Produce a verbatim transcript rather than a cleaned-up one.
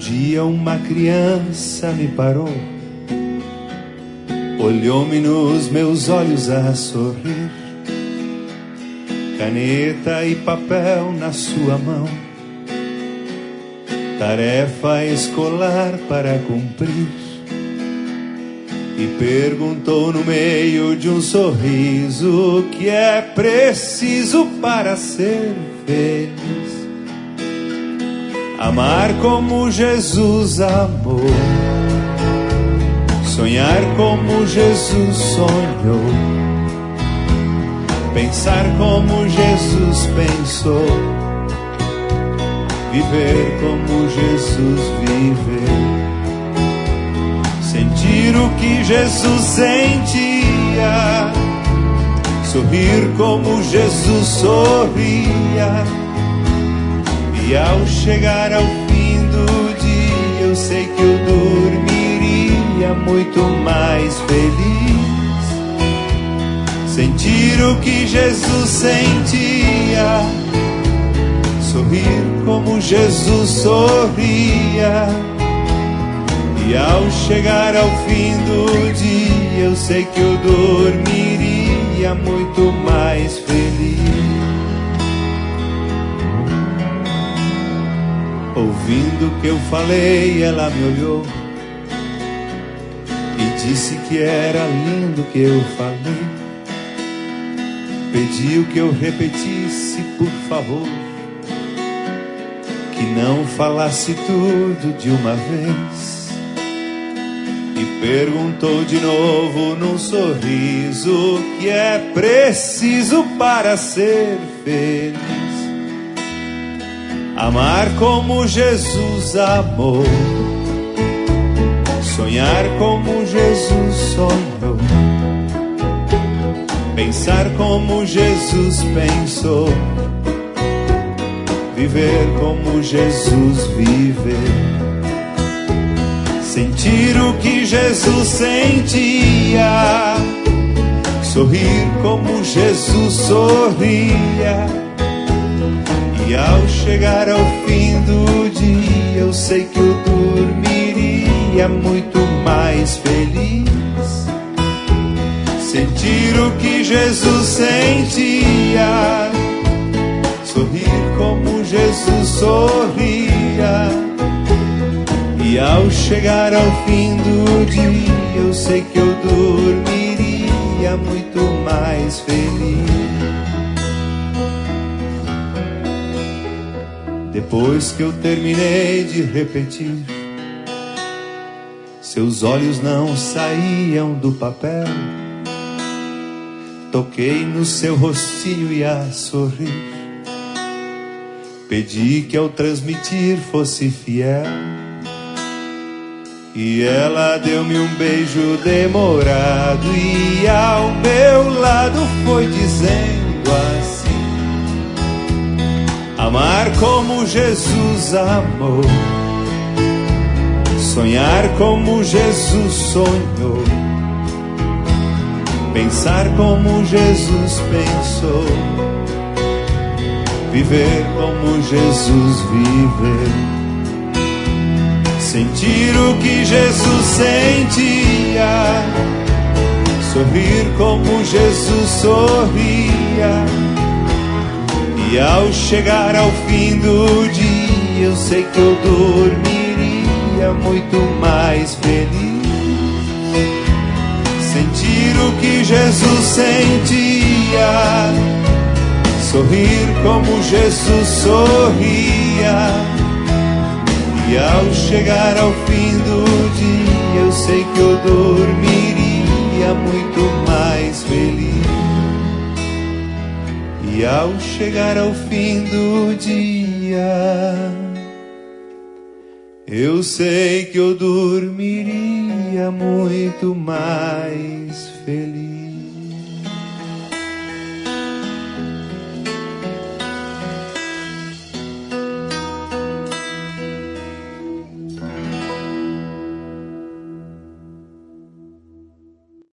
dia uma criança me parou, olhou-me nos meus olhos a sorrir, caneta e papel na sua mão, tarefa escolar para cumprir, e perguntou no meio de um sorriso: o que é preciso para ser feliz? Amar como Jesus amou, sonhar como Jesus sonhou, pensar como Jesus pensou, viver como Jesus viveu, sentir o que Jesus sentia, sorrir como Jesus sorria. E ao chegar ao fim do dia, eu sei que eu dormiria muito mais feliz. Sentir o que Jesus sentia, sorrir como Jesus sorria. E ao chegar ao fim do dia, eu sei que eu dormiria muito mais feliz. Ouvindo o que eu falei, ela me olhou e disse que era lindo o que eu falei. Pediu que eu repetisse, por favor, que não falasse tudo de uma vez. E perguntou de novo num sorriso: o que é preciso para ser feliz? Amar como Jesus amou, sonhar como Jesus sonhou, pensar como Jesus pensou, viver como Jesus viveu, sentir o que Jesus sentia, sorrir como Jesus sorria. E ao chegar ao fim do dia, eu sei que eu dormiria muito mais feliz. Sentir o que Jesus sentia, sorrir como Jesus sorria. E ao chegar ao fim do dia, eu sei que eu dormiria muito mais feliz. Depois que eu terminei de repetir, seus olhos não saíam do papel. Toquei no seu rostinho e a sorrir, pedi que ao transmitir fosse fiel. E ela deu-me um beijo demorado e ao meu lado foi dizendo assim: amar como Jesus amou, sonhar como Jesus sonhou, pensar como Jesus pensou, viver como Jesus viveu, sentir o que Jesus sentia, sorrir como Jesus sorria. E ao chegar ao fim do dia, eu sei que eu dormiria muito mais feliz. Sentir o que Jesus sentia, sorrir como Jesus sorria. E ao chegar ao fim do dia, eu sei que eu dormiria muito mais feliz. E ao chegar ao fim do dia, eu sei que eu dormiria muito mais feliz.